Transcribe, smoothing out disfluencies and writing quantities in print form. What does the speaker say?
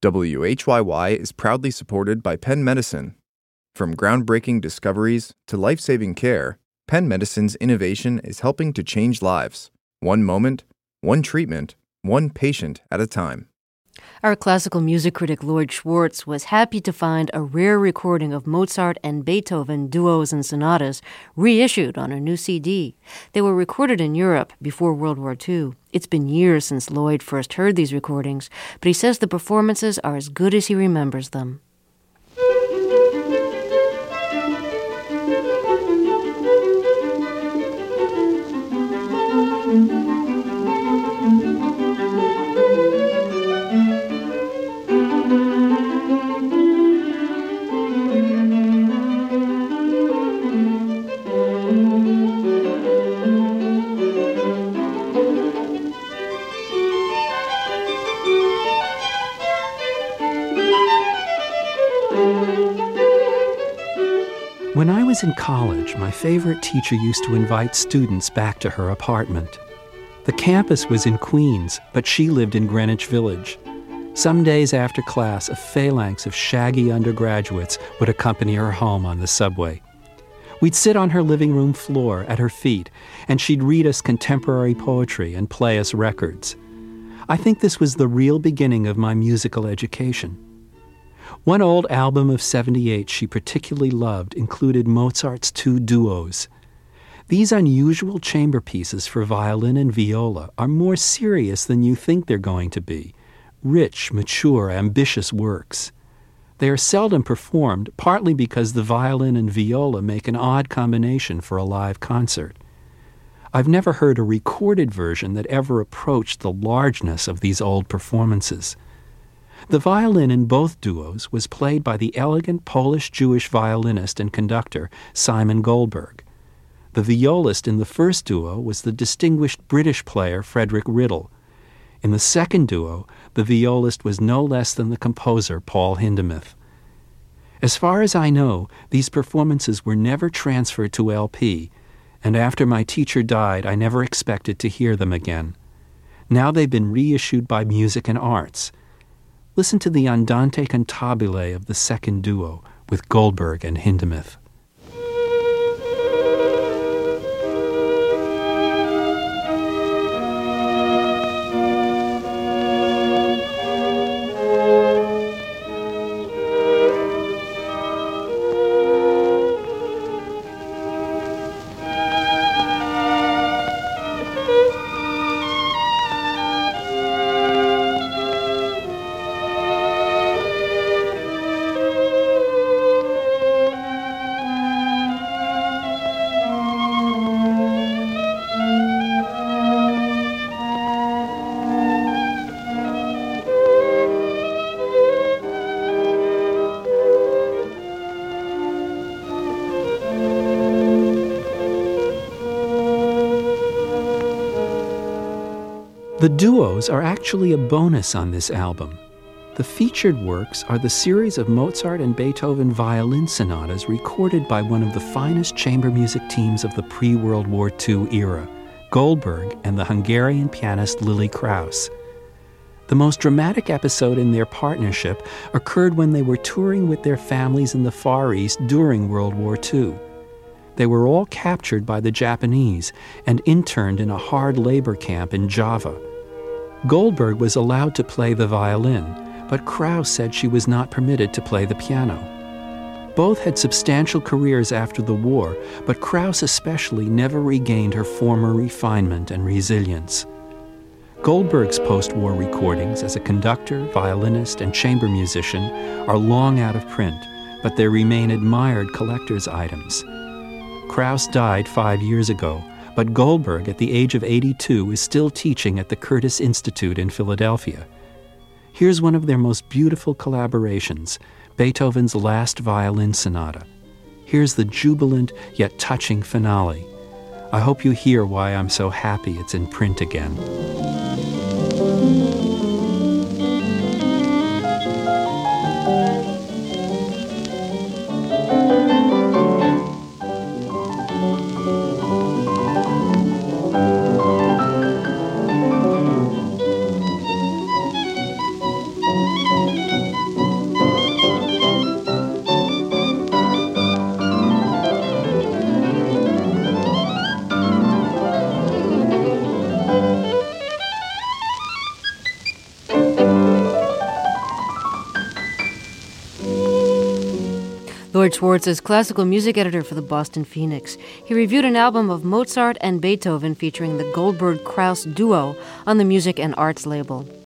WHYY is proudly supported by Penn Medicine. From groundbreaking discoveries to life-saving care, Penn Medicine's innovation is helping to change lives. One moment, one treatment, one patient at a time. Our classical music critic Lloyd Schwartz was happy to find a rare recording of Mozart and Beethoven duos and sonatas reissued on a new CD. They were recorded in Europe before World War II. It's been years since Lloyd first heard these recordings, but he says the performances are as good as he remembers them. When I was in college, my favorite teacher used to invite students back to her apartment. The campus was in Queens, but she lived in Greenwich Village. Some days after class, a phalanx of shaggy undergraduates would accompany her home on the subway. We'd sit on her living room floor at her feet, and she'd read us contemporary poetry and play us records. I think this was the real beginning of my musical education. One old album of '78 she particularly loved included Mozart's 2 duos. These unusual chamber pieces for violin and viola are more serious than you think they're going to be. Rich, mature, ambitious works. They are seldom performed, partly because the violin and viola make an odd combination for a live concert. I've never heard a recorded version that ever approached the largeness of these old performances. The violin in both duos was played by the elegant Polish-Jewish violinist and conductor Simon Goldberg. The violist in the first duo was the distinguished British player Frederick Riddle. In the second duo, the violist was no less than the composer Paul Hindemith. As far as I know, these performances were never transferred to LP, and after my teacher died, I never expected to hear them again. Now they've been reissued by Music and Arts. Listen to the Andante cantabile of the second duo with Goldberg and Hindemith. The duos are actually a bonus on this album. The featured works are the series of Mozart and Beethoven violin sonatas recorded by one of the finest chamber music teams of the pre-World War II era, Goldberg and the Hungarian pianist Lily Kraus. The most dramatic episode in their partnership occurred when they were touring with their families in the Far East during World War II. They were all captured by the Japanese and interned in a hard labor camp in Java. Goldberg was allowed to play the violin, but Kraus said she was not permitted to play the piano. Both had substantial careers after the war, but Kraus especially never regained her former refinement and resilience. Goldberg's post-war recordings as a conductor, violinist, and chamber musician are long out of print, but they remain admired collector's items. Kraus died 5 years ago, but Goldberg, at the age of 82, is still teaching at the Curtis Institute in Philadelphia. Here's one of their most beautiful collaborations, Beethoven's Last Violin Sonata. Here's the jubilant yet touching finale. I hope you hear why I'm so happy it's in print again. Lloyd Schwartz is classical music editor for the Boston Phoenix. He reviewed an album of Mozart and Beethoven featuring the Goldberg-Krauss duo on the Music and Arts label.